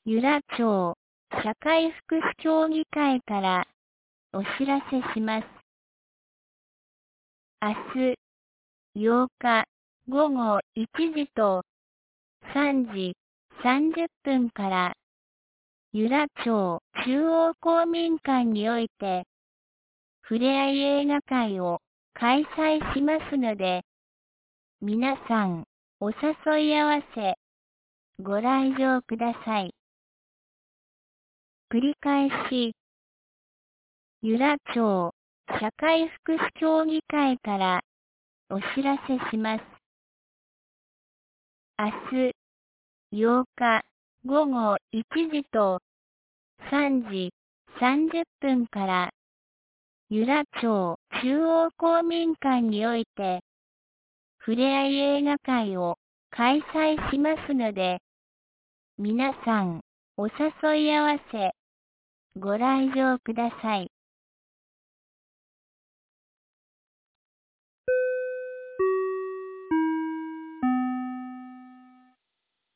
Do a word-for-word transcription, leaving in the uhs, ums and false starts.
由良町社会福祉協議会からお知らせします。明日ようかごごいちじとさんじさんじゅっぷんから由良町中央公民館においてふれあい映画会を開催しますので、皆さんお誘い合わせご来場ください。繰り返し、由良町社会福祉協議会からお知らせします。明日ようかごごいちじとさんじさんじゅっぷんから由良町中央公民館においてふれあい映画会を開催しますので、皆さんお誘い合わせご来場ください。